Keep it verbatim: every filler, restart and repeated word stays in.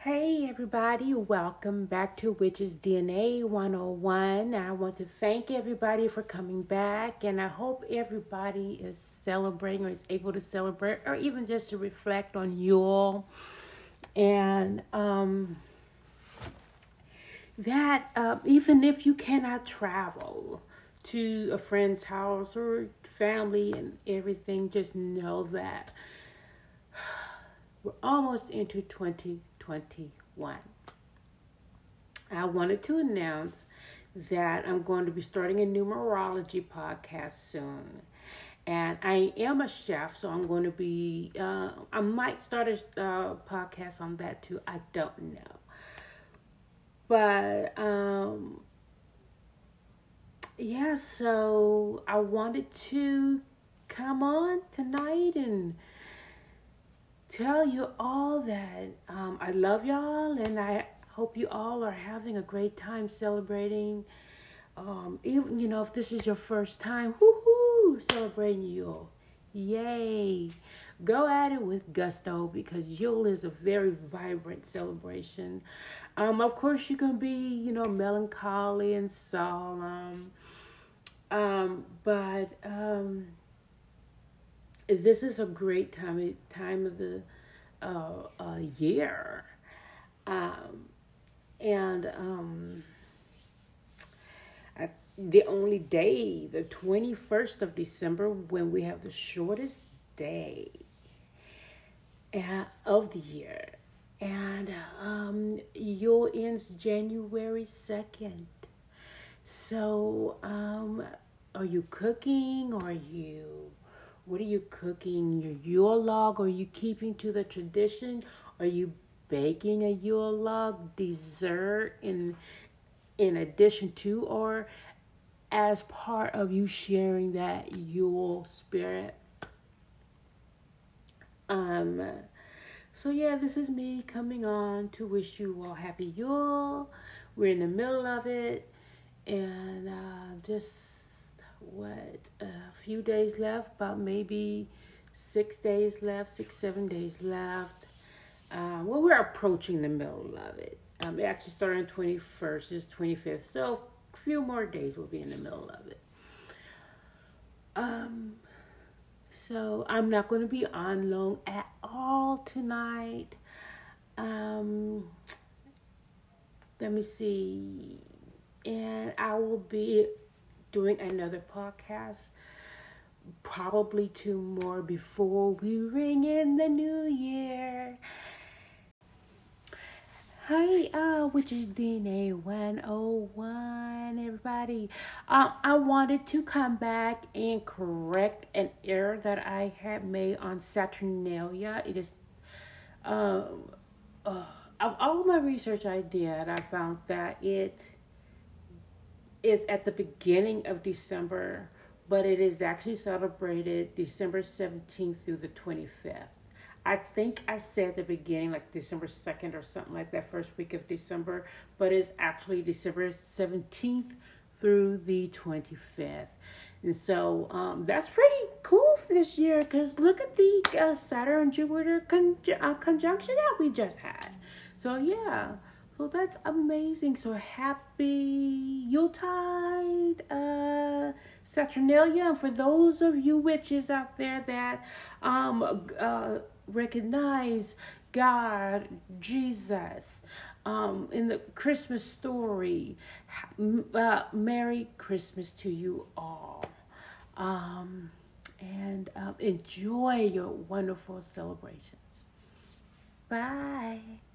Hey everybody, welcome back to Witches D N A one oh one. I want to thank everybody for coming back, and I hope everybody is celebrating or is able to celebrate or even just to reflect on Yule. And um, that uh, even if you cannot travel to a friend's house or family and everything, just know that we're almost into twenty twenty-one. I wanted to announce that I'm going to be starting a numerology podcast soon. And I am a chef, so I'm going to be, uh, I might start a uh, podcast on that too. I don't know. But, um, yeah, so I wanted to come on tonight and tell you all that um, I love y'all, and I hope you all are having a great time celebrating. Um, even, you know, if this is your first time, woohoo, celebrating Yule. Yay. Go at it with gusto because Yule is a very vibrant celebration. Um, of course, you can be, you know, melancholy and solemn. Um, but um, this is a great time, time of the uh, uh, year. Um, and um, I, the only day, the twenty-first of December, when we have the shortest day uh, of the year. And um, Yule ends January second. So, um, are you cooking? Are you, what are you cooking? Your Yule log? Are you keeping to the tradition? Are you baking a Yule log dessert in in addition to or as part of you sharing that Yule spirit? Um, so yeah, this is me coming on to wish you all happy Yule. We're in the middle of it, and uh, just what a few days left, about maybe six days left, six seven days left. Uh, well, we're approaching the middle of it. Um, it actually started on twenty-first, it's twenty-fifth, so a few more days we'll be in the middle of it. Um, so I'm not going to be on long at all tonight. Um, let me see, and I will be doing another podcast, probably two more before we ring in the new year. Hi, uh, Witches D N A one oh one, everybody. Um, I wanted to come back and correct an error that I had made on Saturnalia. It is, um, uh, of all my research I did, I found that it is at the beginning of December, but it is actually celebrated December seventeenth through the twenty-fifth. I think I said the beginning, like December second or something like that, first week of December, but it's actually December seventeenth through the twenty-fifth. And so um, that's pretty cool for this year because look at the uh, Saturn Jupiter con- uh, conjunction that we just had. So, yeah. So that's amazing. So happy Yuletide, uh, Saturnalia. And for those of you witches out there that um, uh, recognize God, Jesus, um, in the Christmas story, uh, Merry Christmas to you all. Um, and um, enjoy your wonderful celebrations. Bye.